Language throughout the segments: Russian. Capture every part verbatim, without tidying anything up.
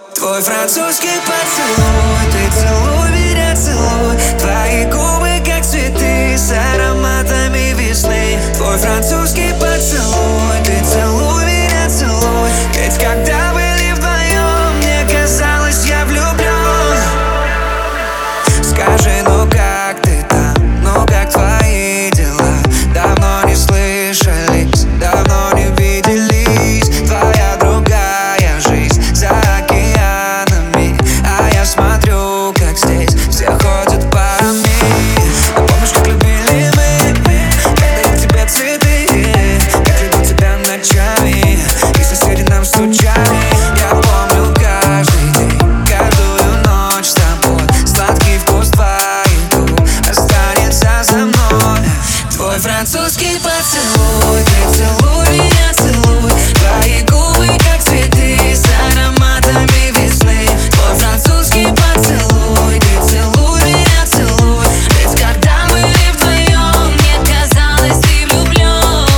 Твой французский поцелуй, ты целуй меня, целуй. Твои губы как цветы с ароматами весны. Твой французский поцелуй, ты целуй меня, целуй. Ведь когда были вдвоем, мне казалось, я влюблен. Скажи, ну как ты там, ну как твои дела? Давно не слышались, давно не виделись. Твоя другая жизнь за океанами, а я смотрю, как здесь все ходят парами. А помнишь, как любили мы, когда я тебе цветы, как любил тебя ночами, и соседи нам стучали. Я помню каждый день, каждую ночь с тобой. Сладкий вкус твоих губ останется за мной. Твой французский поцелуй, ты целуй меня, целуй. Твои губы как цветы с ароматами весны. Твой французский поцелуй, ты целуй меня, целуй. Ведь когда мы были вдвоем, мне казалось, ты влюблен.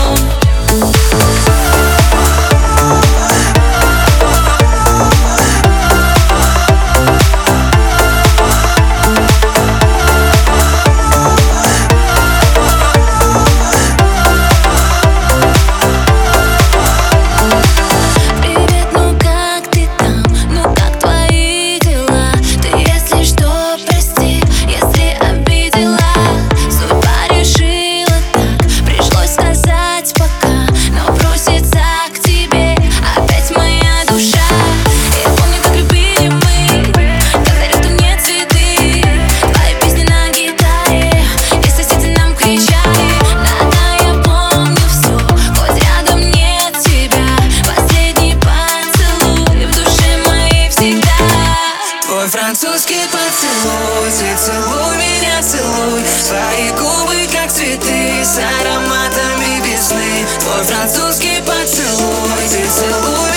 Привет, ну как ты там, ну как твои дела? Ты, если что, прости, если обидела. Судьба решила так, пришлось сказать пока. Но броситься к тебе опять моя душа. Я помню, как любили мы, когда рядом нет цветы. Твои песни на гитаре, и соседи нам кричали. Да-да, я помню все, хоть рядом нет тебя. Последний поцелуй в душе моей всегда. Твой французский поцелуй, ты целуй меня, целуй. Твои губы как цветы с ароматами весны. Твой французский поцелуй, ты целуй